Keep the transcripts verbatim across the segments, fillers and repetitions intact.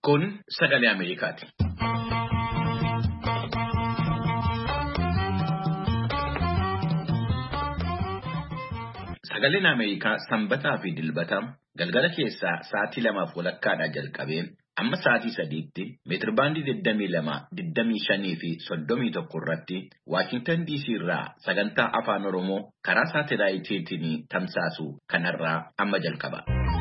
Kun sagalee Ameerikaati. Sagaleen Ameerikaa sanbataa fi dilbata galgala keessaa sa'aatii lamaaf walakkaadhaa jalqabee amma sa'aatii sadiitti meetirbaandii digdamii lama, digdamii shanii fi soddomii tokko irratti Waashintan D C irraa sagantaa afaan Oromoo karaa saatalaayitiitiin tamsaasu kanarraa amma jalqaba.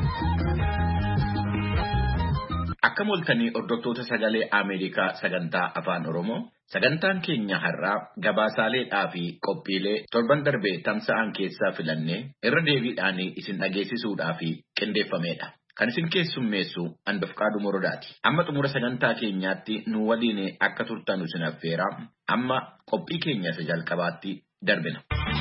Akka moltanii hordoftoota sagalee Ameerikaa sagantaa afaan Oromoo sagantaan keenya har'aa gabaasaaleedhaa fi qophiilee torban darbee tamsa'an keessaa filannee irra deebiidhaan isin dhageessisuudhaa fi qindeeffameedha. Kan isin keessummeessu Anbafqaaduu Morodaati. Amma xumura sagantaa keenyaatti nu waliin akka turtanu isin affeera. Amma qophii keenya isa jalqabaatti darbina.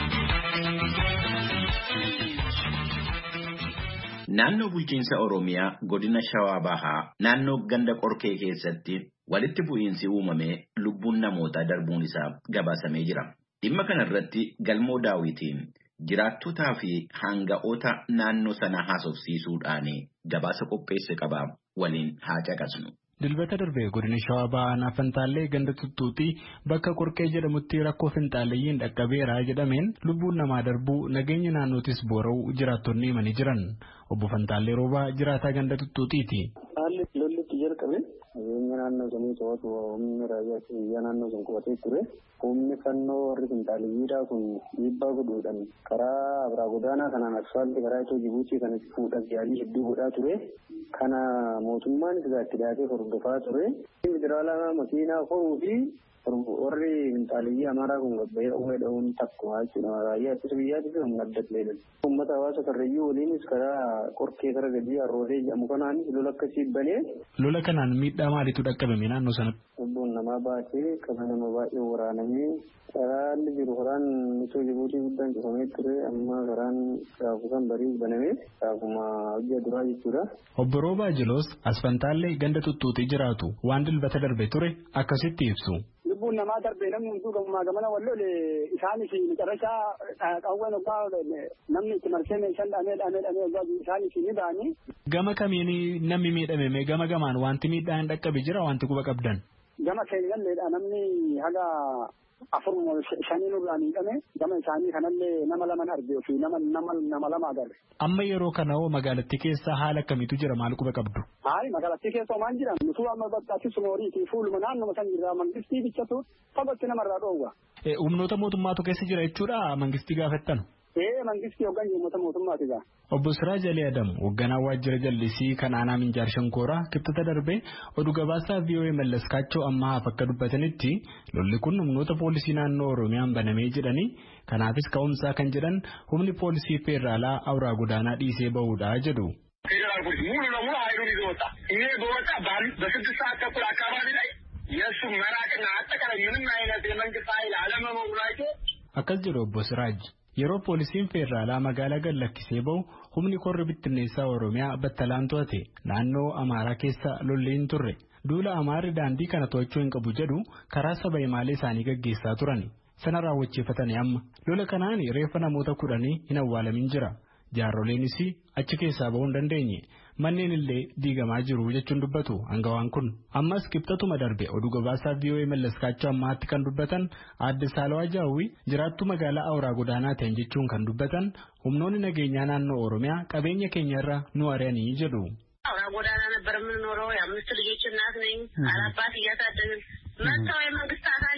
Naannoo bulchiinsa Oromiyaa godina Shawaa Bahaa naannoo ganda qorkee keessatti walitti bu'iinsi uumamee lubbuun namootaa darbuun isaa gabaasamee jira. Dhimma kana irratti Galmoo Daawitiin jiraattotaa fi hanga'oota naannoo sana haasofsiisuudhaan gabaasa qopheesse qaba waliin haa caqasnu. Dilbata darbee godina Shawaa Bahaa Fantaallee ganda tuttuutii bakka qorqee jedhamutti rakkoo finxaaleyyiin dhaqqabeera jedhameen lubbuun namaa darbuu nageenya naannootis boora'u jiraattonni himanii jiran. Obbo Fantaallee Roobaa jiraataa ganda tuttuutiiti. Haalli lollitti jalqabe nageenya naannoo sanii to'atu humni raayyaa biyya naannoo sun qubatee ture. Humni fannoo warri finxaaleyyiidhaa kun dhiibbaa godhuudhaan karaa biraa godaanaa kanaan asfaaltii karaa itoo Jibuutii kanatti fuudhaaf yaalii hedduu godhaa ture. Kana mootummaan isaatti dhiyaatee hordofaa ture. Federaalaa makiinaa horuu fi warri finxaaleyyii Amaaraa kun gabbayee uumee dha'uun takkumaa jechuudha. Raayyaa ittisa biyyaatii fi humna adda ta'edha. Uummata hawaasa karrayyuu waliinis karaa qorkee karaa gadii arrootee jedhamu kanaan lola akkasii banee. Lola kanaan miidhaa maaliitu dhaqqabame naannoo sanatti? Lubbuun namaa baatee qaba nama baay'ee waraanamee karaan jiru karaan itoo Jibuutii guddaan cufamee ture amma karaan raafuusan barii banamee raafuma hojii duraa jechuudha. Obbo Roobaa Jiloos Asfantaallee ganda tuttuutii jiraatu waan dilbata darbe ture akkasitti ibsu. Lubbuun namaa darbee namni hunduu gamaa gamana wallole isaanis qarashaa qawween obbaa namni itti marsee meeshaan dhaamee dhaamee dhaamee obbaa isaanis ni ba'anii. Gama kamiin namni miidhame gama gamaan wanti miidhaan dhaqqabe jira wanti quba qabdan. Gama keenyalleedha namni haga afur shanii nurraa miidhame gama isaanii kanallee nama lama argee fi nama nama nama lama agarre. Amma yeroo kana hoo magaalattii keessa haala akkamiitu jira maal quba qabdu? Hayi magaalattii keessa homaan jiran nutuu amma bakkaatti sumooriitii fuuluma naannoo san jirra mangistii bichatu fagootti namarraa dhoowwa. Humnoota mootummaatu keessa jira jechuudha mangistii gaafattan? Ee mangistii hoggan uummata mootummaati gaa. Obbo Siraaj Ali Adam hoogganaa waajjira jallisii kan aanaa Minjaar Shankooraa kibxata darbee oduu gabaasaa V O A Mallas Kaachoo ammaa akka dubbatanitti lolli kun humnoota poolisii naannoo Oromiyaan banamee jedhanii kanaafis ka'umsaa kan jedhan humni poolisii feeraalaa awuraa godaanaa dhiisee bahuudha jedhu. ፌዴራል ፖሊስ ሙሉ ለሙሉ ኃይሉን ይዞ ወጣ። ይሄ በወጣ በስድስት ሰዓት ተኩል አካባቢ ላይ የእሱ መራቅና አጠቃላይ ምንም አይነት የመንግስት ኃይል አለመኖሩ ላይ akkas jedhu Obbo Siraaj. Yeroo poolisiin feeraalaa magaalaa gad lakkisee bahu humni korri bittinneessaa Oromiyaa battalaan to'ate naannoo Amaaraa keessa lolli hin turre. Duula Amaarri daandii kana to'achuu hin qabu jedhu karaa saba himaalee isaanii gaggeessaa turan. Sana raawwachiifatanii amma lola kanaan reeffa namoota kudhanii hin awwaalamin jira. Jaaroleenis achi keessaa bahuu hin dandeenye. Manneen illee diigamaa jiru jechuun dubbatu hangawaan kun. Ammas kibxatuma darbe oduu gabaasaa V O A Mallas Kaachoo ammaatti kan dubbatan Aadde Saalawaa Jaawwii jiraattuu magaalaa awuraa godaanaa ta'an jechuun kan dubbatan humnoonni nageenyaa naannoo Oromiyaa qabeenya keenyarra nu ari'anii jedhu. awuraa godaanaa ነበር የምንኖረው የአምስት ልጆች እናት ነኝ አራት እያሳደግን መጥተው የመንግስት አካል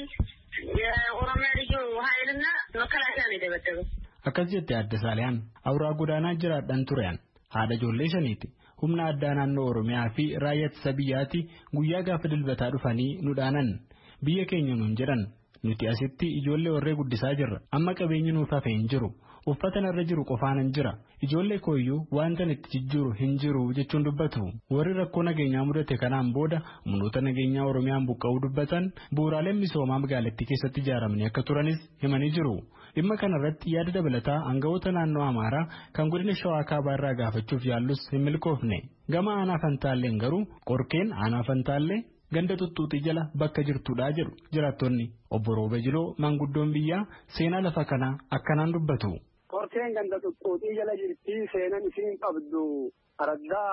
የኦሮሚያ ልዩ ኃይልና መከላከያ ነው የደበደበው. Akkas jette Aadde Saaliyaan awuraa godaanaa jiraadhan turean haadha ijoollee shaniiti. Humna addaa naannoo Oromiyaa fi raayyaa ittisa biyyaatti guyyaa gaafa dilbataa dhufanii nu dhaanan biyya keenya nuun jedhan nuti asitti ijoollee warree guddisaa jirra amma qabeenyi nuuf hafe hin jiru uffata narra jiru qofaanan jira ijoollee kooyyuu wanta itti jijjiiru hin jiru jechuun dubbatu. Warri rakkoo nageenyaa mudate kanaan booda humnoota nageenyaa Oromiyaan buqqa'uu dubbatan bu'uuraaleen misoomaa magaalattii keessatti ijaaramanii akka turanis himanii jiru. Dhimma kanarratti yaada dabalataa aangawoota naannoo Amaaraa kan godina Shawaa Kaabaa irraa gaafachuuf yaallus hin milkoofne. Gama aanaa Fantaalleen garuu qorkeen aanaa Fantaallee ganda tuttuutii jala bakka jirtuudha jedhu jiraattonni. Obbo Rooba Jiloo maanguddoon biyyaa seenaa lafa kanaa akkanaan dubbatu. Qorkeen ganda tuttuutii jala jirti seenaan isiin qabdu araggaa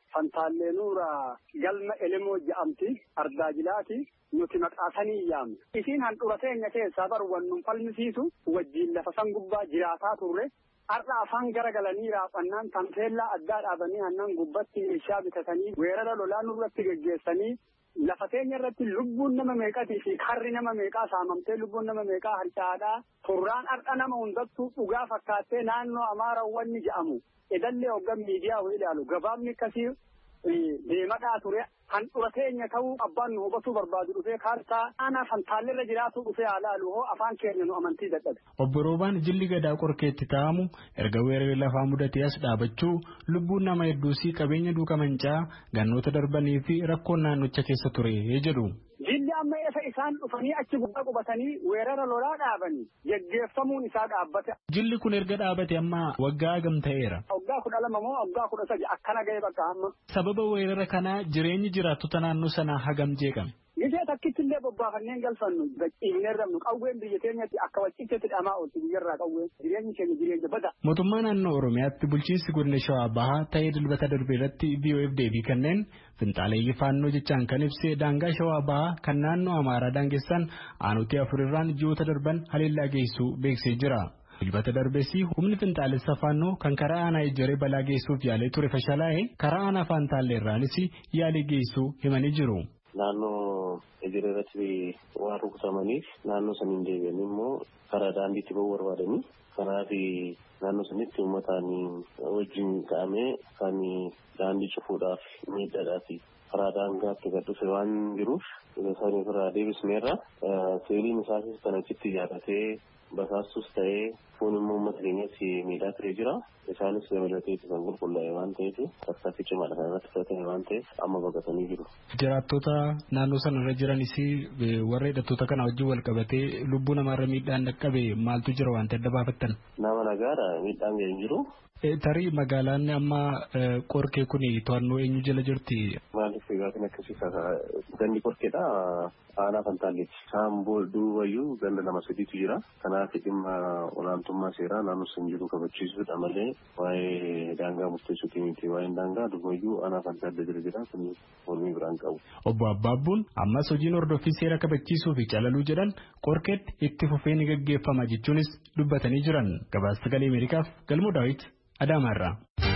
fantaallee nuura galma elemoo jedhamti ardaajilaati nuti maqaasanii yaamne. Isiin handhuura teenya keessaa barwannun falmisiisu wajjiin lafa san gubbaa jiraataa turre. Har'a afaan garagalanii raafannaan tamteellaa addaa dhaabanii hannan gubbatti meeshaa bitatanii weerara lolaa nurratti geggeessanii lafa teenya irratti lubbuun nama meeqatii fi karri nama meeqaa saamamtee lubbuun nama meeqaa harcaadhaa turraan har'a nama hundattuu dhugaa fakkaattee naannoo Amaarawwanni jedhamu edallee hoggan miidiyaa hoo ilaalu gabaabni akkasii deemadhaa ture handhuura teenya ta'uu abbaan nu hubatuu barbaadu dhufee kaartaa aanaa fantaalleerra jiraatu dhufee haalaalu hoo afaan keenya nu amantii dadhabe. Obbo Roobaan jilli gadaa qorkeetti ta'amu erga weeraree lafaa mudatee as dhaabachuu lubbuun nama hedduusii qabeenya duuka mancaa gannoota darbanii fi rakkoon naannocha keessa ture jedhu. Jilli amma eessa isaan dhufanii achi gubbaa qubatanii weerara lolaa dhaabanii geggeeffamuun isaa dhaabbate. Jilli kun erga dhaabate amma waggaa hagam ta'eera. Waggaa kudha lama moo waggaa kudha sadi akkana ga'e bakka amma. Sababa weerara kanaa jireenyi jiraattota naannoo sanaa hagam jeeqame. Gizee takkittillee bobbaafanneen galfannu gachiifnee rabnu qawween biyya keenyatti akka wacciitti dhamaa oolti biyyarraa qawween jireenyi keenya jireenya bada. Mootummaa naannoo Oromiyaatti bulchiinsi godina Shawaa Bahaa ta'ee dilbata darbe irratti V O F deebii kanneen finxaaleeyyii faannoo jechaan kan ibse daangaa Shawaa Bahaa kan naannoo Amaaraa daangessan aanutii afurirraan ji'oota darban haleellaa geessuu beeksisee jira. Dilbata darbeessi humni finxaalessa faannoo kan karaa aanaa ijjaree balaa geessuuf yaalee ture fashalaa'ee karaa aanaa faantaalleerraanis yaalii geessuu himanii jiru. Naannoo ijjaree irratti waan rukutamaniif naannoo saniin deebi'anii immoo karaa daandiitti bahuu barbaadanii karaa fi naannoo sanitti uummataan wajjin ka'amee kan daandii cufuudhaaf miidhadhaa fi karaa daangaatti gad dhufe waan jiruuf isaaniif irraa deebisneerra seeliin isaas kan achitti ijaarratee basaastus ta'ee foon immoo uummata keenyatti miidhaa turee jira. Isaanis dabalatee kan qulqullaa'e waan ta'eef tarkaanfii cimaadha kan irratti fudhatame waan ta'eef amma baqatanii jiru. Jiraattota naannoo sanarra jiranis warra hidhattoota kana wajjin wal qabatee lubbuu namaarra miidhaan dhaqqabe maaltu jira waan ta'e adda baafattan? Nama nagaadha miidhaan ga'e hin jiru. Tarii magaalaan amma qorkee kun to'annoo eenyu jala jirti? Maaliif gaafin akkasiisa gandi qorkeedha aanaa fantaalleeti. Isaan duubayyuu ganda nama sadiitu jira. Kanaaf dhimma olaantummaa seeraa naannoo san jiru kabachiisuudha malee waa'ee daangaa murteessuutii miti. Waa'een daangaa duubayyuu aanaa fantaallee jira jira kun mormii biraan qabu. Obbo Abbaabbuun ammas hojiin hordoffii seera kabachiisuu fi calaluu jedhan qorkeetti itti fufee ni gaggeeffama jechuunis dubbatanii jiran. Gabaasa Sagalee Ameerikaaf Galmoo Daawit Adaamarraa.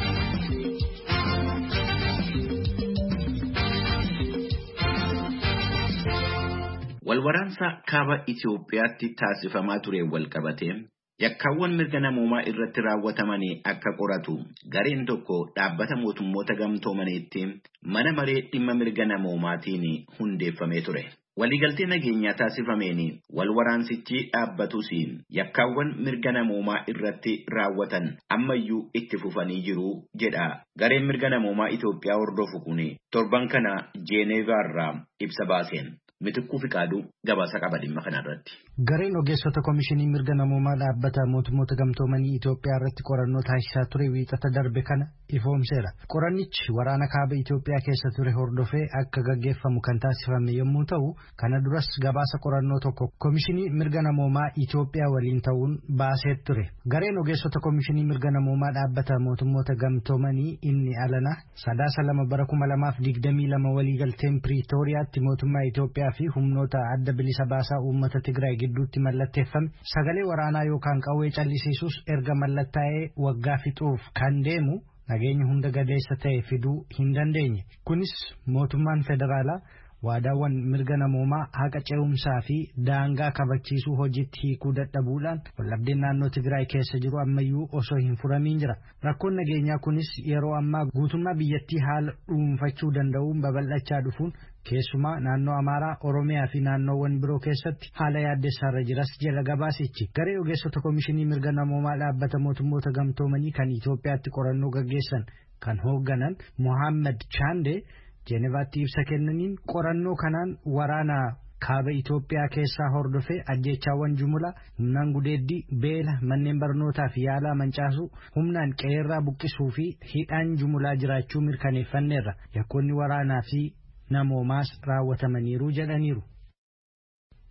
Walwaraansa kaaba Itoophiyaatti taasifamaa ture wal qabatee yakkaawwan mirga namoomaa irratti raawwatamanii akka qoratu gareen tokko dhaabbata mootummoota gamtoomaniitti mana maree dhimma mirga namoomaatiin hundeeffamee ture. Waliigaltee nageenyaa taasifameen walwaraansichi dhaabbatus yakkaawwan mirga namoomaa irratti raawwatan ammayyuu itti fufanii jiru jedha. Gareen mirga namoomaa Itoophiyaa hordofu kun torban kana Jeeneevaarraa ibsa baaseen. Mitikkuu fi qaaduu gabaasa qaba dhimma kanarratti. Gareen ogeessota komishinii mirga namoomaa dhaabbata mootummoota gamtoomanii Itoophiyaa irratti qorannoo taasisaa ture wiixata darbe kana ifoomseera. Qorannichi waraana kaaba Itoophiyaa keessa ture hordofee akka gaggeeffamu kan taasifame yommuu ta'u, kana duras gabaasa qorannoo tokko komishinii mirga namoomaa Itoophiyaa waliin ta'uun baasee ture. Gareen ogeessota komishinii mirga namoomaa dhaabbata mootummoota gamtoomanii inni alana sadaasa lama bara kuma lamaaf digdamii lama waliigalteen Piriitooriyaatti mootummaa Itoophiyaa fi humnoota adda bilisa baasaa uummata Tigraay gidduutti mallatteeffame sagalee waraanaa yookaan qawwee callisiisuus erga mallattaa'ee waggaa fixuuf kan deemu nageenya hunda gadeessa ta'e fiduu hin dandeenye. Kunis mootummaan federaalaa waadaawwan mirga namoomaa haqa ce'umsaa fi daangaa kabachiisuu hojiitti hiikuu dadhabuudhaan wallabdeen naannoo Tigraay keessa jiru ammayyuu osoo hin furamiin jira. Rakkoon nageenyaa kunis yeroo ammaa guutummaa biyyattii haala dhuunfachuu danda'uun babal'achaa dhufuun keessumaa naannoo Amaaraa, Oromiyaa fi naannoowwan biroo keessatti haala yaaddessaarra jiras jala gabaasichi. Garee ogeessota komishinii mirga namoomaa dhaabbata mootummoota gamtoomanii kan Itoophiyaatti qorannoo gaggeessan kan hoogganan Mohaammed Chande Jeenevaatti ibsa kennaniin qorannoo kanaan waraana kaaba Itoophiyaa keessaa hordofee ajjeechaawwan jumlaa, humnaan gudeeddii, beela, manneen barnootaa fi yaalaa mancaasuu, humnaan qe'eerraa buqqisuu fi hidhaan jumlaa jiraachuu mirkaneeffanneerra. Yakkoonni waraanaa fi namoomaas raawwatamaniiru jedhaniiru.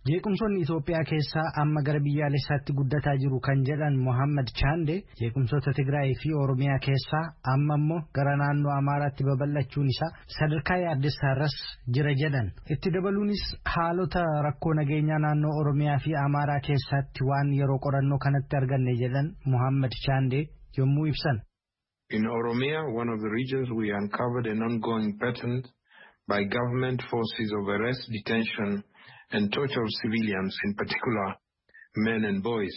Jeequmsoonni Itoophiyaa keessaa amma gara biyyaalessaatti guddataa jiru kan jedhan Mohammad Chande jeequmsoota Tigraay fi Oromiyaa keessaa amma immoo gara naannoo Amaaraatti babal'achuun isaa sadarkaa yaaddessaarras jira jedhan. Itti dabaluunis haalota rakkoo nageenyaa naannoo Oromiyaa fi Amaaraa keessatti waan yeroo qorannoo kanatti arganne jedhan Mohammad Chande yommuu ibsan. In Oromia, one of the regions, we uncovered an ongoing pattern by government forces of arrest, detention, and torture of civilians, in particular men and boys,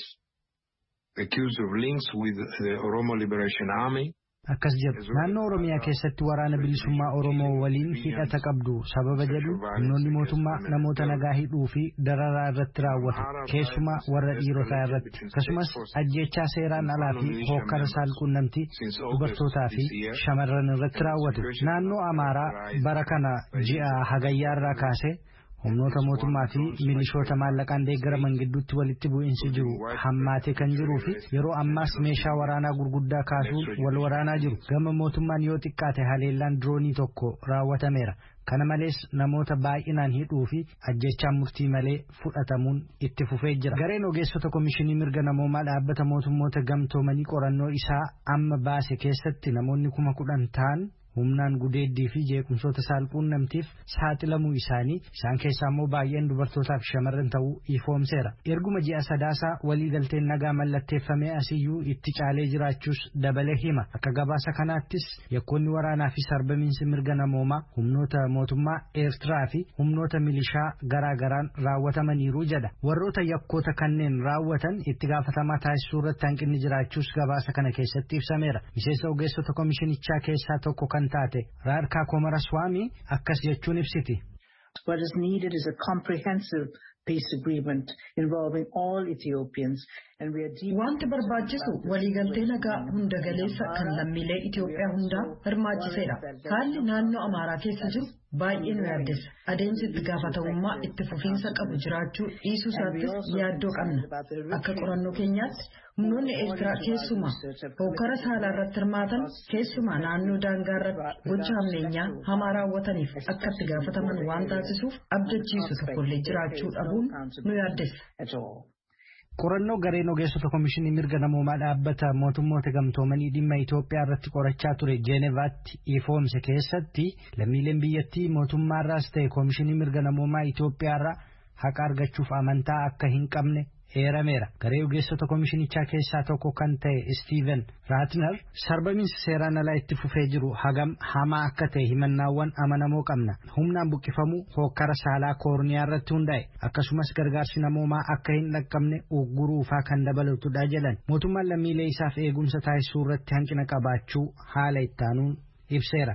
accused of links with the Oromo Liberation Army. Akkas jedhu naannoo Oromiyaa keessatti waraana bilisummaa Oromoo waliin hidhata qabdu sababa jedhu humnoonni mootummaa namoota nagaa hidhuu fi dararaa irratti raawwatu keessumaa warra dhiirotaa irratti akkasumas ajjechaa seeraan alaa fi hokkara saalquunnamtii dubartootaa fi shamarran irratti raawwatu. Naannoo Amaaraa bara kana ji'a hagayyaa irraa kaasee humnoota mootummaa fi milishoota maallaqaan deeggaraman gidduutti walitti bu'iinsi jiru hammaatee kan jiruu fi yeroo ammaas meeshaa waraanaa gurguddaa kaasuun wal waraanaa jiru. Gama mootummaan yoo xiqqaate haleellaan diroonii tokko raawwatameera. Kana malees namoota baay'inaan hidhuu fi ajjechaan murtii malee fudhatamuun itti fufee jira. Gareen ogeessota Komishinii Mirga Namoomaa dhaabbata mootummoota gamtoomanii qorannoo isaa amma baase keessatti namoonni kuma kudhan ta'an humnaan gudeeddii fi jeequmsoota saalquunnamtiif saaxilamuu isaanii isaan keessaa immoo baay'een dubartootaa fi shamarran ta'uu ifoomseera. Erguma ji'a sadaasaa waliigalteen nagaa mallatteeffamee asiyyuu itti caalee jiraachuus dabalee hima. Akka gabaasa kanaattis yakkoonni waraanaa fi sarbamiinsi mirga namoomaa humnoota mootummaa Eertiraa fi humnoota milishaa garaa garaan raawwatamaniiru jedha. Warroota yakkoota kanneen raawwatan itti gaafatamaa taasisuu irratti hanqinni jiraachuus gabaasa kana keessatti ibsameera. Miseensa ogeessota komishinichaa keessaa tokko kan taate Raarkaa Komaraswaamii akkas jechuun ibsiti. What is needed is a comprehensive peace agreement involving all Ethiopians. Wanti barbaachisu waliigaltee nagaa hunda galeessa kan lammiilee Itoophiyaa hundaa hirmaachiseedha. Haalli naannoo Amaaraa keessa jiru baay'ee nu yaaddessa. Adeemsi itti gaafatamummaa itti fufiinsa qabu jiraachuu dhiisuu isaattis yaaddoo qabna. Akka qorannoo keenyaatti humnoonni Eertiraa keessumaa hokkara saalaa irratti hirmaatan keessumaa naannoo daangaa irratti gocha hammeenyaa hamaa raawwataniif akka itti gaafataman waan taasisuuf abdachiisu tokkollee jiraachuu dhabuun nu yaaddessa. Qorannoo gareen ogeessota Komishinii Mirga Namoomaa dhaabbata mootummoota gamtoomanii dhimma Itoophiyaa irratti qorachaa ture Jeenevaatti ifoomse keessatti lammiileen biyyattii mootummaarraas ta'e Komishinii Mirga Namoomaa Itoophiyaarraa haqa argachuuf amantaa akka hin qabne eerameera. Garee ogeessota komishinichaa keessaa tokko kan ta'e Steven Ratner sarbamiinsi seeraan alaa itti fufee jiru hagam hamaa akka ta'e himannaawwan amanamoo qabna. Humnaan buqqifamuu hokkara saalaa koorniyaa irratti hundaa'e akkasumas gargaarsi namoomaa akka hin dhaqqabne ugguruufaa kan dabalatudha jedhan. Mootummaan lammiilee isaaf eegumsa taasisuu irratti hanqina qabaachuu haala ittaanuun ibseera.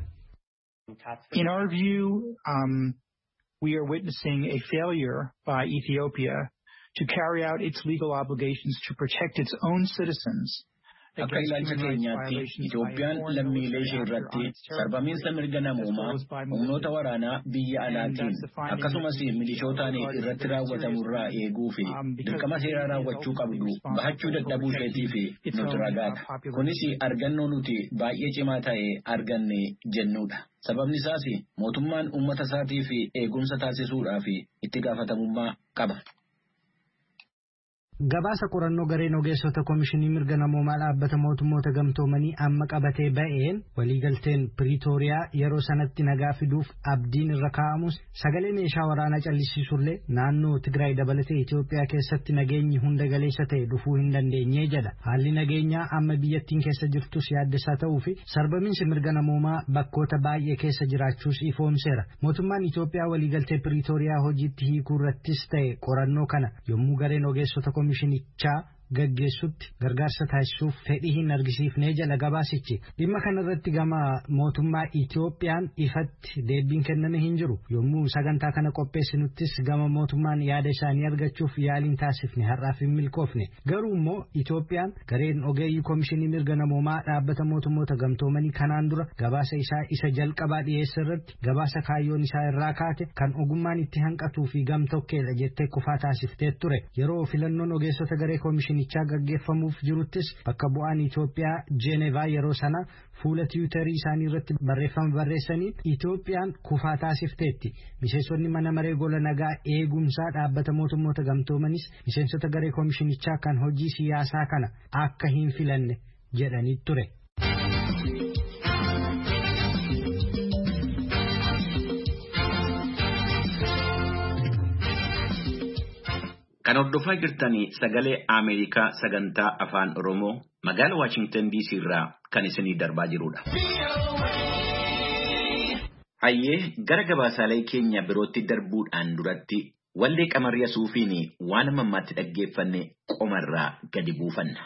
In our view, um, we are witnessing a failure by Ethiopia to carry out its legal obligations to protect its own citizens. Akka ilaalcha keenyaatti Itoophiyaan lammiilee ishee irratti sarbamiinsa mirga namoomaa humnoota waraanaa biyya alaatiin akkasumas milishootaan irratti raawwatamurraa eeguu fi dirqama seeraa raawwachuu qabdu bahachuu dadhabuu isheetii fi nuti ragaadha. Kunis argannoo nuti baay'ee cimaa ta'e arganne jennuudha. Sababni isaas mootummaan uummata isaatii fi eegumsa taasisuudhaaf itti gaafatamummaa qaba. Gabaasa qorannoo gareen ogeessota Komishinii Mirga Namoomaa dhaabbata mootummoota gamtoomanii amma qabatee ba'een waliigalteen Piriitooriyaa yeroo sanatti nagaa fiduuf abdiin irra kaa'amus sagalee meeshaa waraanaa callisiisullee naannoo Tigraay dabalatee Itoophiyaa keessatti nageenyi hunda galeessa ta'e dhufuu hin dandeenye jedha. Haalli nageenyaa amma biyyattiin keessa jirtus yaaddessaa ta'uu fi sarbamiinsi mirga namoomaa bakkoota baay'ee keessa jiraachuus ifoomseera. Mootummaan Itoophiyaa waliigaltee Piriitooriyaa hojiitti hiikuu irrattis ta'e qorannoo kana yommuu gareen ogeessota Komishinichaa gaggeessutti gargaarsa taasisuuf fedhii hin argisiifne jala gabaasichi. Dhimma kanarratti gama mootummaa Itoophiyaan ifatti deebiin kenname hin jiru. Yommuu sagantaa kana qopheessinuttis gama mootummaan yaada isaanii argachuuf yaaliin taasifne har'aaf hin milkoofne. Garuu immoo Itoophiyaan gareen ogeeyyii Komishinii Mirga Namoomaa dhaabbata mootummoota gamtoomanii kanaan dura gabaasa isaa isa jalqabaa dhiyeesse irratti gabaasa kaayyoon isaa irraa kaate kan ogummaan itti hanqatuu fi gamtokkeedha jettee kufaa taasiftee ture. Yeroo filannoon ogeessota garee Komishinii komishinichaa gaggeeffamuuf jiruttis bakka bu'aan Itoophiyaa Jeenevaa yeroo sana fuula tiwiitarii isaanii irratti barreeffama barreessaniin Itoophiyaan kufaa taasifteetti. Miseensonni mana maree gola nagaa eegumsaa dhaabbata mootummoota gamtoomanis miseensota garee komishinichaa kan hojii siyaasaa kana akka hin filanne jedhanii ture. Kan hordofaa jirtanii sagalee Ameerikaa sagantaa afaan Oromoo magaalaa Washington D C irraa kan isinii darbaa jirudha. Hayyee gara gabaasaalee keenya birootti darbuudhaan duratti wallee Qamarri Yasuufiin waan mammaatti dhaggeeffanne qomarraa gadi buufanna.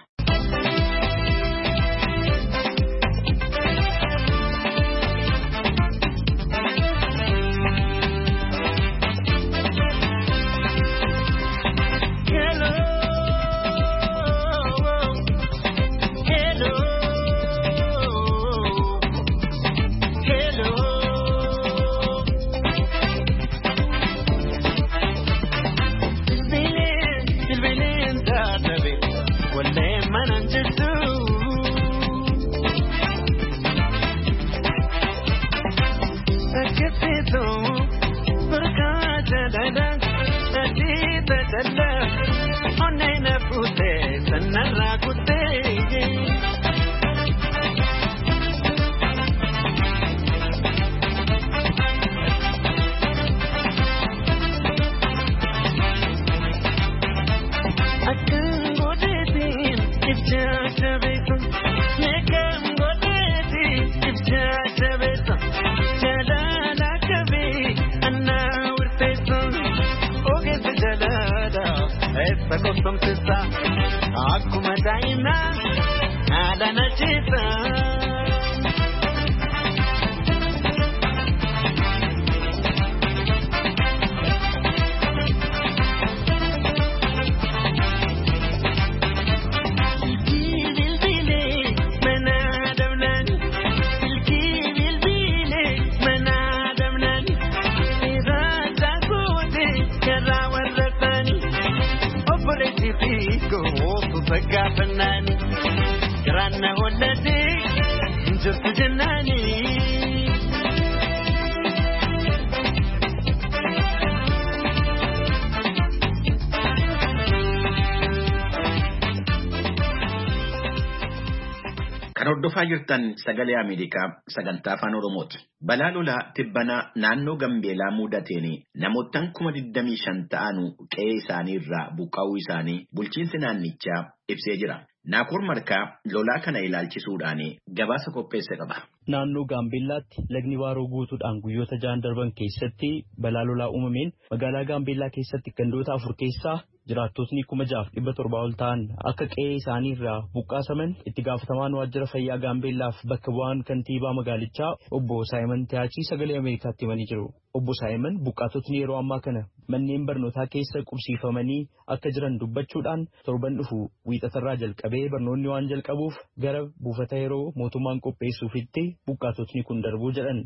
Kan hordofaa jirtan sagalee Ameerikaa sagantaa afaan Oromooti. Balaa lolaa tibbanaa naannoo Gambeelaa mudateen namoottan kuma digdamii shan ta'an qe'ee isaanii irraa buqqa'uu isaanii bulchiinsi naannichaa ibsee jira. Naakoor Markaa lolaa kana ilaalchisuudhaan gabaasa qopheesse qaba. Naannoo Gaambeellaatti lagni Waaroo guutuudhaan guyyoota ja'an darban keessatti balaa lolaa uumameen magaalaa Gaambeellaa keessatti gandoota afur keessaa jiraattotni kuma jaaf dhibba torbaa ol ta'an akka qe'ee isaanii irraa buqqaasaman itti gaafatamaan waajjira fayyaa Gaambeellaaf bakka bu'aan kantiibaa magaalichaa obbo Saayiman Tiyaachii sagalee Ameerikaatti himanii jiru. Obbo Saayiman buqqaatotni yeroo ammaa kana manneen barnootaa keessa qubsiifamanii akka jiran dubbachuudhaan torban dhufu wiixatarraa jalqabee barnoonni waan jalqabuuf gara buufata yeroo mootummaan qopheessuufitti buqqaatotni kun darbuu jedhan.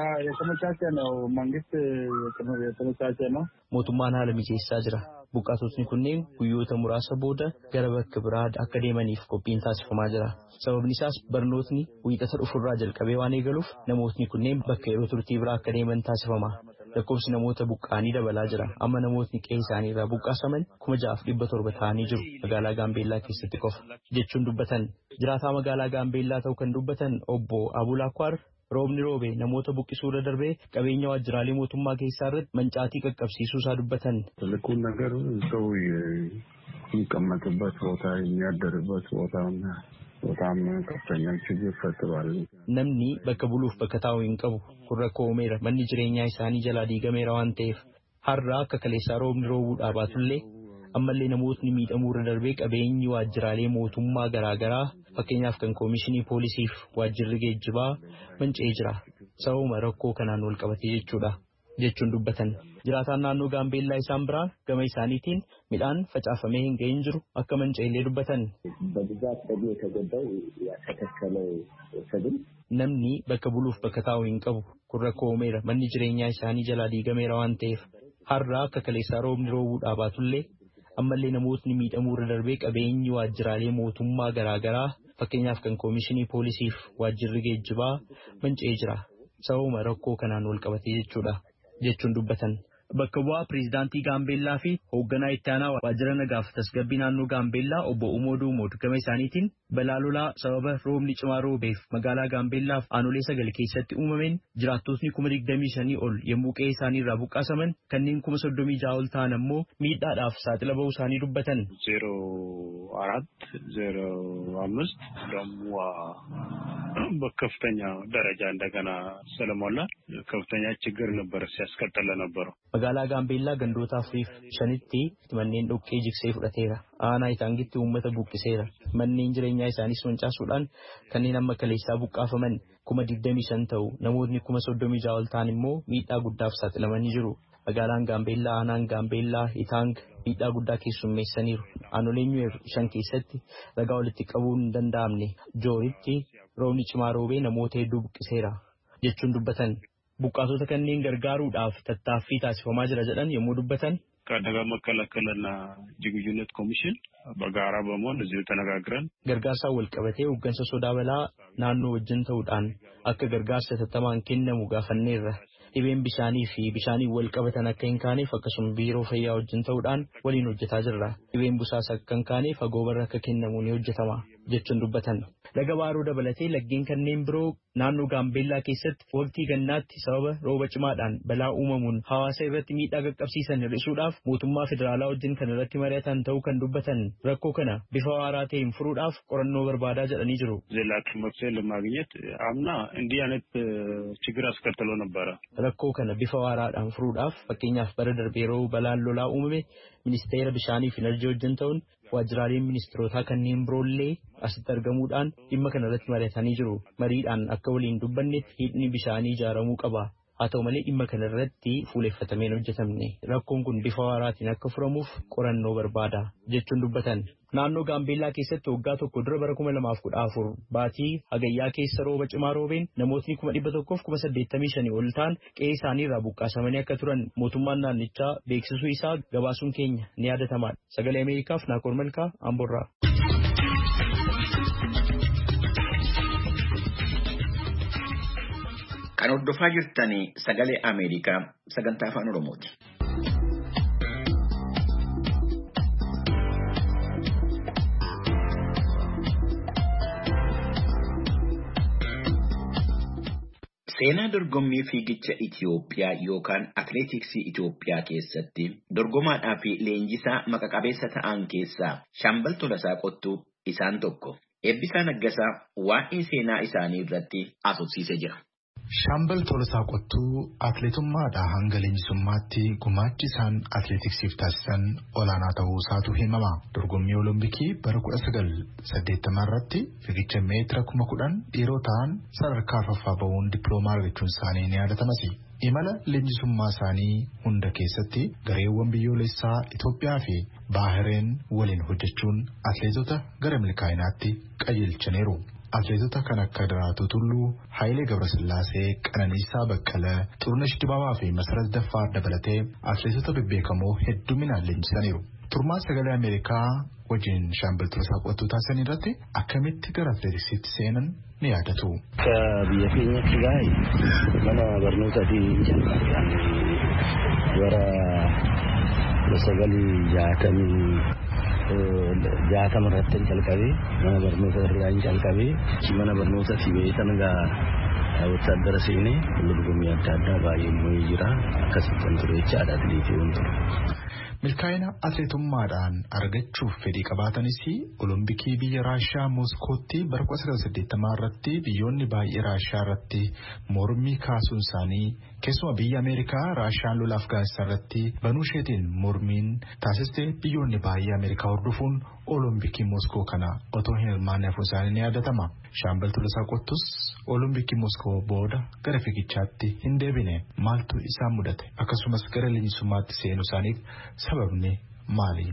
Mootummaan haala mijeessaa jira. Buqqaatotni kunneen guyyoota muraasa booda gara bakka biraa akka deemaniif qophiin taasifamaa jira. Sababni isaas barnootni wiixata dhufurraa jalqabee waan eegaluuf namootni kunneen bakka yeroo turtii biraa akka deeman taasifama. Lakkoofsi namoota buqqaanii dabalaa jira. Amma namootni qe'ee isaanii irraa buqqaasaman kuma jaaf dhibba torba ta'anii jiru magaalaa Gaambeellaa keessatti qofa jechuun dubbatan. Jiraataa magaalaa Gaambeellaa ta'uu kan dubbatan obbo Abulaakwar roobni roobe namoota buqqisuurra darbee qabeenya waajjiraalee mootummaa keessaa irratti mancaatii qaqqabsiisuu isaa dubbatan. Kun nagaru ሰው የሚቀመጥበት ቦታ የሚያደርበት ቦታና በጣም ከፍተኛ ችግር ፈጥሯል. Namni bakka buluuf bakka taa'u hin qabu. Kun rakkoo uumeera. Manni jireenyaa isaanii jalaa diigameera waan ta'eef har'a akka kaleessaa roobni roobuu dhaabatullee ammallee namootni miidhamuurra darbee qabeenyi waajjiraalee mootummaa garaagaraa fakkeenyaaf kan koomishinii poolisiif waajjirri geejjibaa manca'ee jira. Sababuma rakkoo kanaan wal qabatee jechuudha jechuun dubbatan. Jiraataan naannoo Gaambeellaa isaan biraan gama isaaniitiin midhaan facaafamee hin gahin jiru akka manca'illee dubbatan. Namni bakka buluuf bakka taa'u hin qabu. Kun rakkoo uumeera. Manni jireenyaa isaanii jalaa diigameera waan ta'eef har'a akka kaleessaa roobni roobuu dhaabatullee ammallee namootni miidhamuu irra darbee qabeenyi waajjiraalee mootummaa garaagaraa fakkeenyaaf kan koomishinii poolisiif waajjirri geejjibaa manca'ee jira. Sababuma rakkoo kanaan wal qabatee jechuudha jechuun dubbatan. Bakka bu'aa pireezidaantii Gaambeellaa fi hoogganaa itti aanaa waajjira nagaaf tasgabbii naannoo Gaambeellaa obbo Umooduu Umooduu gama isaaniitiin balaa lolaa sababa roobni cimaa roobeef magaalaa Gaambeellaaf aanolee sagal keessatti uumameen jiraattotni kuma digdamii shanii ol yommuu qe'ee isaanii irraa buqqaasaman kanneen kuma soddomii ja'a ol ta'an ammoo miidhaadhaaf saaxila bahuu isaanii dubbatan. ዜሮ አራት ዜሮ አምስት ደግሞ በከፍተኛ ደረጃ እንደገና ስለሞላ ከፍተኛ ችግር ነበር ሲያስከተለ ነበረው። magaalaa Gaambeellaa gandoota afuriif shanitti manneen dhoqqee jigsee fudhateera. Aanaa Itaangitti uummata buqqiseera. Manneen jireenyaa isaanis mancaasuudhaan kanneen amma kaleessaa buqqaafaman kuma digdamii shan ta'u namootni kuma soddomii ja'a ol ta'an immoo miidhaa guddaaf saaxilamanii jiru. Magaalaan Gaambeellaa aanaan Gaambeellaa Itaang miidhaa guddaa keessummeessaniiru. Aanoleen Nyuweer shan keessatti ragaa walitti qabuun hin danda'amne jooritti roobni cimaa roobee namoota hedduu buqqiseera jechuun dubbatan. Buqqaatota kanneen gargaaruudhaaf tattaaffii taasifamaa jira jedhan yommuu dubbatan. ከአደጋ መከላከልና ዝግጁነት ኮሚሽን በጋራ በመሆን እዚሁ ተነጋግረን gargaarsa wal qabatee hooggansa sodaa balaa naannoo wajjin ta'uudhaan akka gargaarsa tattamaan kennamu gaafanneerra. Dhibeen bishaanii fi bishaanii wal qabatan akka hin kaaneef akkasuma biiroo fayyaa wajjin ta'uudhaan waliin hojjetaa jirra. Dhibeen busaas akka hin kaaneef agoobarra akka kennamu ni hojjetama jechuun dubbatan. Laga Baaroo dabalatee laggeen kanneen biroo naannoo Gaambeellaa keessatti waqtii gannaatti sababa rooba cimaadhaan balaa uumamuun hawaasa irratti miidhaa qaqqabsiisan hir'isuudhaaf mootummaa federaalaa wajjin kan irratti mari'atan ta'uu kan dubbatan. Rakkoo kana bifa waaraa ta'een furuudhaaf qorannoo barbaadaa jedhanii jiru. ዘላቂ መፍትሄ ለማግኘት አምና እንዲህ አይነት ችግር አስከትሎ ነበረ። Rakkoo kana bifa waaraadhaan furuudhaaf fakkeenyaaf bara darbee yeroo balaan lolaa uumame ministeera bishaanii fi enerjii wajjin ta'uun waajjiraaleen ministeerotaa kanneen biroollee asitti argamuudhaan dhimma kana irratti mari'atanii jiru. Mariidhaan akka waliin dubbannetti hidhni bishaanii ijaaramuu qaba. Haa ta'u malee dhimma kana irratti fuuleffatameen hojjetamne. Rakkoon kun bifa waaraatiin akka furamuuf qorannoo barbaada jechuun dubbatan. Naannoo Gaambeellaa keessatti waggaa tokko dura bara kuma lamaaf kudha afur baatii hagayyaa keessa rooba cimaa roobeen namootni kuma dhibba tokkoof kuma saddeettamii shanii ol ta'an qe'ee isaanii irraa buqqaasamanii akka turan mootummaan naannichaa beeksisuu isaa gabaasuun keenya ni yaadatamaadha. Sagalee Ameerikaaf Naakoor Malkaa Amboorraa. Kan hordofaa jirtanii sagalee Ameerikaa sagantaa afaan Oromooti. Seenaa dorgommii fiigicha Itiyoophiyaa yookaan atileetiksii Itiyoophiyaa keessatti dorgomaadhaa fi leenjisaa maqaqabeessa ta'an keessaa Shaambal Tolasaa Qottuu isaan tokko. Eebbisaa Naggasaa waa'ee seenaa isaanii irratti haasofsiisee jira. Shaambal Tolasaa Qottuu atileetummaadhaa hanga leenjisummaatti gumaachi isaan atileetiksiif taasisan olaanaa ta'uu isaatu himama. Dorgommii Olompikii bara kudha sagal saddeettamaa irratti fiigicha meetira kuma kudhan dhiirotaan sadarkaa arfaffaa bahuun dippiloomaa argachuun isaanii ni yaadatamas. Imala leenjisummaa isaanii hunda keessatti gareewwan biyyoolessaa Itoophiyaa fi Baahireen waliin hojjechuun atileetota gara milkaa'inaatti qajeelchaniiru. Atileetota kan akka Daraartuu Tulluu, Hayilee Gabrasillaasee, Qananiisaa Baqqalee, Xurunesh Dibaabaa fi Masarat Daffaar dabalatee atileetota bebbeekamoo hedduminaan leenjisaniiru. Turmaa sagalee Ameerikaa wajjin Shaambal Tolasaa Qottuu taasisan irratti akkamitti gara atileetiksiitti seenan ni yaadatu. Biyya keenyatti gaa'e mana barnootaatiin jalqabaan bara sagalii jaatamii jaatama irratti jalqabee mana barnoota irraa jalqabee mana barnootaatii beekan gaa ወታደር ሲኔ dorgommii adda addaa baay'ee moo'ee jira akkasitti ture jechaadha atileetii ture. Milkaa'ina atileetummaadhaan argachuuf fedhii qabaatanis Olompikii biyya Raashiyaa Mooskootti bara kudha sagal saddeettamaa irratti biyyoonni baay'ee Raashiyaa irratti mormii kaasuun isaanii keessuma biyya Ameerikaa Raashiyaan lola Afgaanistaan irratti banuu isheetiin mormiin taasiste biyyoonni baay'ee Ameerikaa hordofuun Olompikii Mooskoo kana otoo hin hirmaanne hafuun isaanii ni yaadatama. Shaambal Tolasaa Qottuus Olompikii Mooskoo booda gara fiigichaatti hin deebine maaltu isaan mudate akkasumas gara leenjisummaatti seenuu isaaniif sababni maali?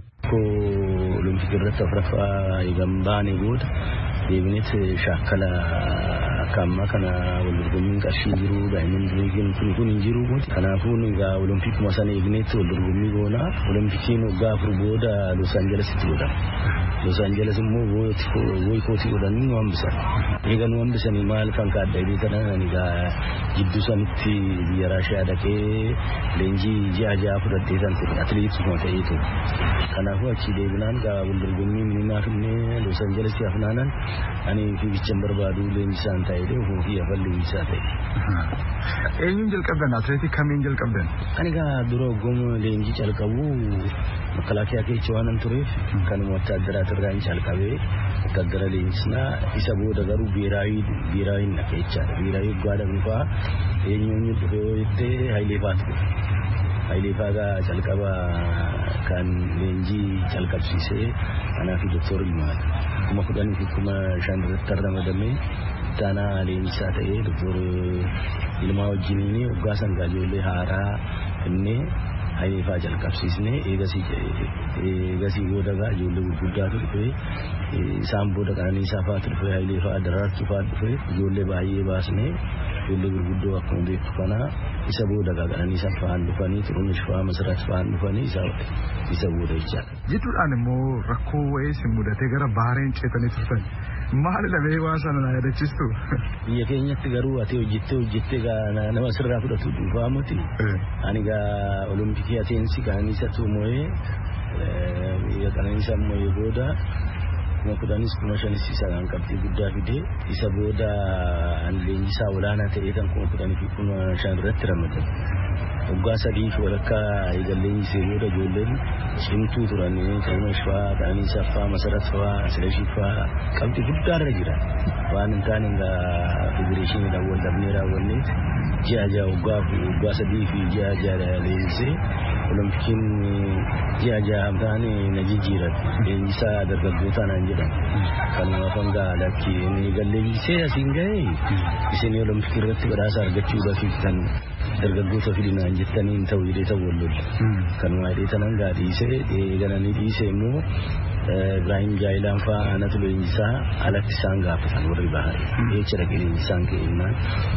Olompikii irratti afuraffaa eegambaanii booda deebineet shaakkala akka ammaa kana wal dorgommiin qarshii jiru daa'imman liigiin kun kun hin jiru kanaafuu egaa olompikuma sana eegneetti wal dorgommii goona olimpikiin waggaa afur booda Los Angelesitti godhama. Los Angeles immoo boykootii godhanii nu hambisan. Eega nu hambisanii maal kan kaadda kana egaa jidduu sanitti biyya Raashiyaa dhaqee leenjii ji'a ja'a fudhattee kan ture atileetisuma ta'eetu. Kanaafuu achi deebinaan gaa wal dorgommii minimaa finnee Los Angeles hafnaanan ani fiigicha barbaadu leenjisaan ta'ee ofii afaan leenjisaa ta'e. Eenyuun jalqabdan atileetii kamiin jalqabdan? Ani gaa dura hoggoma leenjii calqabu makalaakiyaa keessa waan tureef kanuma wattaaddaraa irraa hin calqabee wattaaddara leenjisnaa isa booda garuu biiraayi biiraayi na keessa biiraayi gaadaa dhufaa eenyuun dhufee jettee Hayilee Faatu Hayilee Faagaa calqaba kan leenjii calqabsiisee anaa fi doktor Ilmaat kuma kudhanii fi kuma shan irratti ramadamee taanaa leenjisaa ta'ee doktor Ilmaa wajjiniin waggaa sangaa ijoollee haaraa innee Hayilee Faa jalqabsiisnee eegasii eegasii booda gaa ijoollee gurguddaa turte isaan booda Qananiisaa Faa turte Hayilee Faa Daraartuu Faa turte ijoollee baay'ee baasnee ijoollee gurguddoo akkuma beektu kana isa booda gaa Qananiisaa Faa dhufanii Xurunesh Faa Masrat Faa dhufanii isa isa booda jechaadha. Jidduudhaan immoo rakkoo wayii si mudatee gara bahareen ceetanii turtan. Maal lamee waan sana na yaadachiistu? Biyya keenyatti garuu ati hojjettee hojjettee gaa nama sirraa fudhatu dhuunfaa miti. Ani gaa olompikii Ateensi Qananiisaa Tumo'ee biyya Qananiisaa moo'ee booda kuma kudhanis kuma shanis isa kan qabxii guddaa fide isa booda ani leenjisaa olaanaa ta'ee kan kuma kudhanii fi kuma shan irratti ramadame. Waggaa sadii fi walakkaa eegalleenjisee booda ijoolleen cimtuu turanii Xurunesh Faa Qananiisaa Faa Masarat Faa Silashii Faa qabxii guddaarra jira. Waan hin taane egaa federeeshiniidhaan wal dhabnee raawwanneet ji'a ja'a waggaa waggaa sadii fi ji'a ja'a leenjisee olimpikiin ji'a ja'a taane na jijjiiran leenjisaa dargaggootaa naan jedhan. Kanumaaf hanga lakki eegalleenjisee asiin ga'ee isin olompikii irratti badhaasa argachuudhaaf kan dargaggoota fidinaan jettanii hin ta'u jedhee ta'u wallolle. Kanuma hidhee tanan gaa dhiisee eegananii dhiisee immoo Ibrahim Jaayilaan fa'aa anatu leenjisaa alatti isaan gaafatan warri bahari. Eecha dhaqee leenjisaan ka'ennaan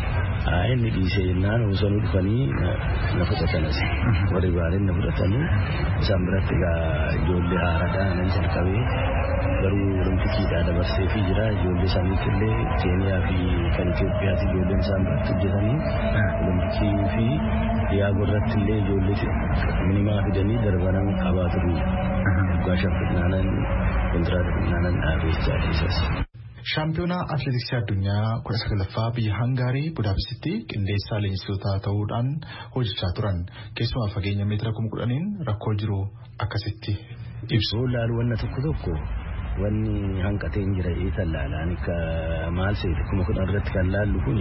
inni dhiisee jennaan osoo dhufanii na fudhatanas warri bahareen na fudhatanii isaan biratti egaa ijoollee haaraadhaa nan jalqabee garuu olimpikiidhaa dabarsee fi jira ijoollee isaaniitti illee Keeniyaa fi kan Itoophiyaatti ijoolleen isaan biratti hojjetanii olompikii fi Diyaagoo irratti illee ijoollee minimaa fidanii darbanan qabaa turu. Waggaa shan fidnaanan kontiraata fidnaanan dhaabechaa dhiisas. Shaampiyoonaa atileetiksii addunyaa kudha sagalaffaa biyya Hangaarii Budaapestitti qindeessaa leenjisotaa ta'uudhaan hojjechaa turan. Keessumaa fageenya meetira kuma kudhaniin rakkoo jiru akkasitti ibsu. Laalu wanna tokko tokko wanni hanqateen jira eetan laalaan akka maal seete kuma kudhan irratti kan laallu kun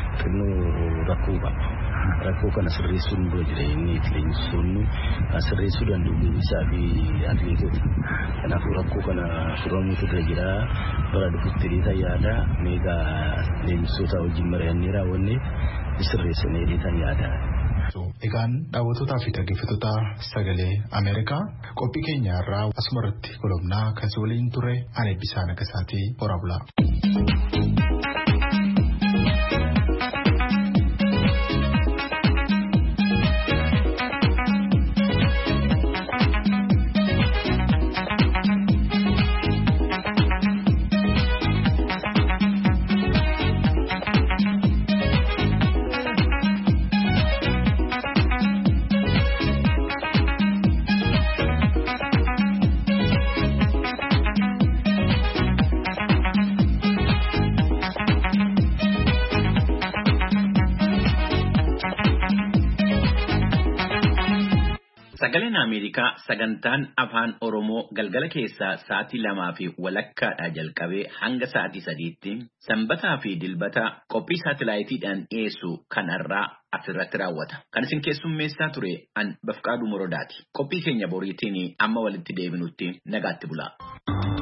xinnoo rakkoo qaba. Rakkoo kana sirreessuun dura jira inni leenjisoonni sirreessuu danda'u isaa fi atileetota. Kanaafuu rakkoo kana furamuutu dura jira. Bara dhufutti dheetan yaada meegaa leenjisota wajjin mari'annee raawwanne sirreessinee dheetan yaada. Egaan daawwattootaa fi dhaggeeffattoota sagalee Ameerikaa qophii keenya irraa asuma irratti kolomnaa kan si waliin ture ani Eebbisaa Nagasaatii horaa bulaa. Sagaleen Ameerikaa sagantaan afaan Oromoo galgala keessaa sa'aatii lamaa fi walakkaadhaa jalqabee hanga sa'aatii sadiitti sanbataa fi dilbata qophii saatalaayitiidhaan dhiyeessu kanarraa asirratti raawwata. Kan isin keessummeessaa ture an Bafqaaduu Morodaati. Qophii keenya boriitiin amma walitti deebinutti nagaatti bulaa.